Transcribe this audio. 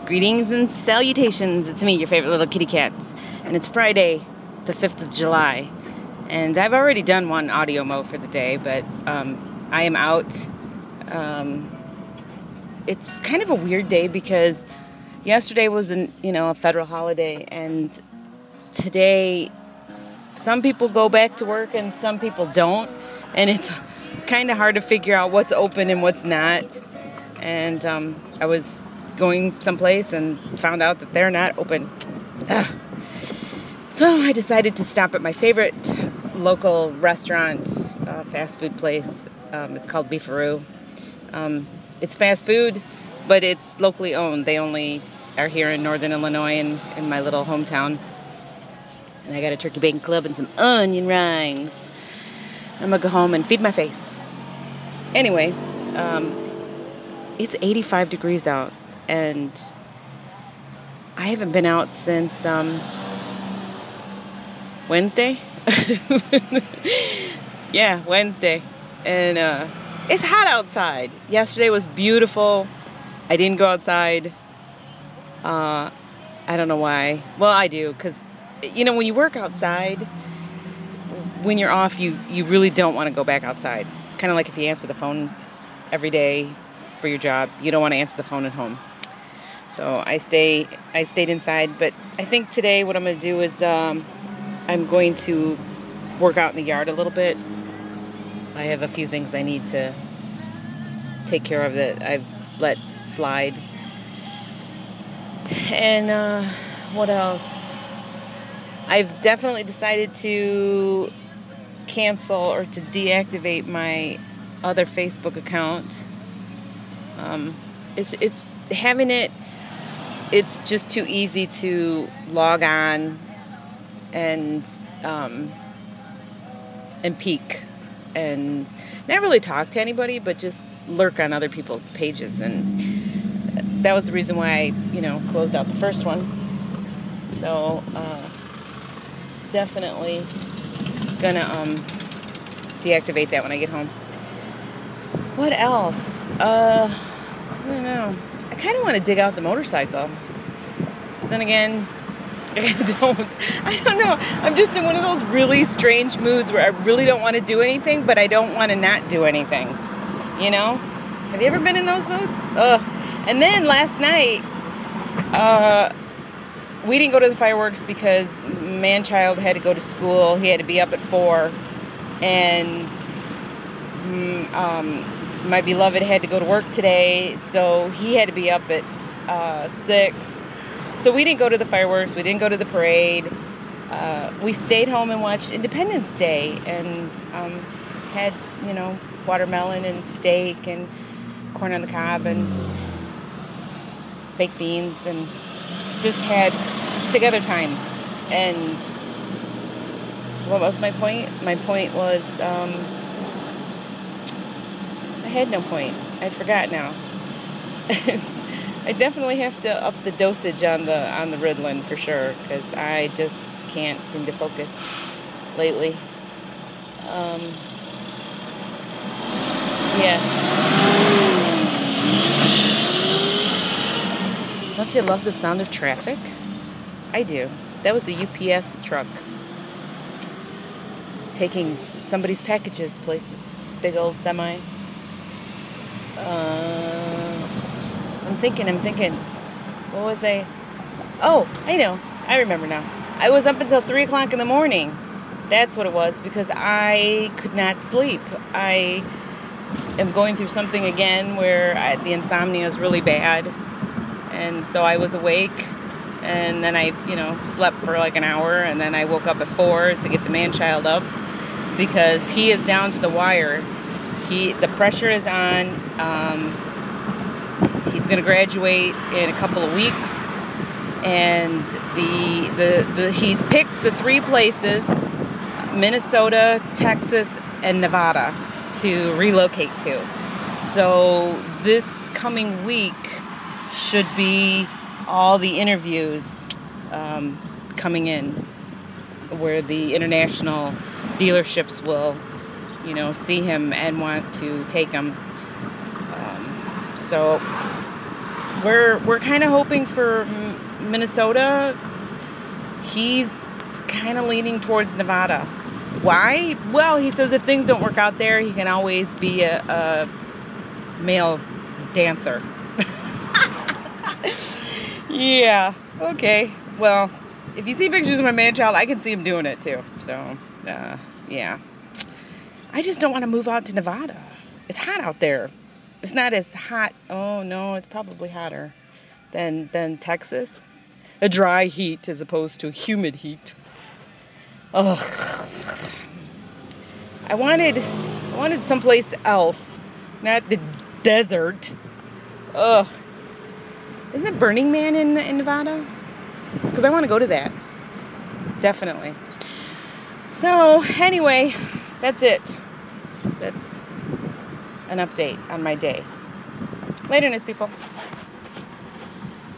Greetings and salutations. It's me, your favorite little kitty cat. And it's Friday, the 5th of July. And I've already done one audio mo for the day, but I am out. It's kind of a weird day because yesterday was a federal holiday, and today some people go back to work and some people don't. And it's kind of hard to figure out what's open and what's not. And I was going someplace and found out that they're not open. Ugh. So I decided to stop at my favorite local restaurant, fast food place. It's called Beefaroo. It's fast food, but it's locally owned. They only are here in northern Illinois in my little hometown. And I got a turkey bacon club and some onion rings. I'm going to go home and feed my face. Anyway, it's 85 degrees out. And I haven't been out since Wednesday. Yeah, Wednesday. And it's hot outside. Yesterday was beautiful. I didn't go outside. I don't know why. Well, I do, because, when you work outside, when you're off, you really don't want to go back outside. It's kind of like if you answer the phone every day for your job, you don't want to answer the phone at home. So I stayed inside, but I think today what I'm going to do is I'm going to work out in the yard a little bit. I have a few things I need to take care of that I've let slide. And what else? I've definitely decided to cancel or to deactivate my other Facebook account. It's having it. It's just too easy to log on and peek and not really talk to anybody, but just lurk on other people's pages. And that was the reason why I, closed out the first one. So definitely gonna deactivate that when I get home. What else? I don't know. I kind of want to dig out the motorcycle. Then again, I don't know. I'm just in one of those really strange moods where I really don't want to do anything, but I don't want to not do anything. Have you ever been in those moods? Ugh. And then last night, we didn't go to the fireworks because man-child had to go to school. He had to be up at 4. And my beloved had to go to work today, so he had to be up at 6. So we didn't go to the fireworks. We didn't go to the parade. We stayed home and watched Independence Day and had, watermelon and steak and corn on the cob and baked beans and just had together time. And what was my point? My point was... I had no point. I forgot now. I definitely have to up the dosage on the Ritalin for sure, because I just can't seem to focus lately. Yeah. Don't you love the sound of traffic? I do. That was a UPS truck taking somebody's packages places. Big old semi. I'm thinking. What was I? Oh, I know. I remember now. I was up until 3 o'clock in the morning. That's what it was, because I could not sleep. I am going through something again where the insomnia is really bad. And so I was awake, and then I, slept for like an hour, and then I woke up at 4 to get the man-child up because he is down to the wire. The pressure is on. He's going to graduate in a couple of weeks, and he's picked the 3 places: Minnesota, Texas, and Nevada, to relocate to. So this coming week should be all the interviews coming in, where the international dealerships will, see him and want to take him. So we're kind of hoping for Minnesota. He's kind of leaning towards Nevada. Why? Well, he says if things don't work out there, he can always be a male dancer. Yeah. Okay. Well, if you see pictures of my man-child, I can see him doing it too. So, yeah. I just don't want to move out to Nevada. It's hot out there. It's not as hot. Oh, no, it's probably hotter than Texas. A dry heat as opposed to humid heat. Ugh. I wanted someplace else, not the desert. Ugh. Isn't it Burning Man in Nevada? Because I want to go to that. Definitely. So, anyway, that's it. That's an update on my day. Later, news people.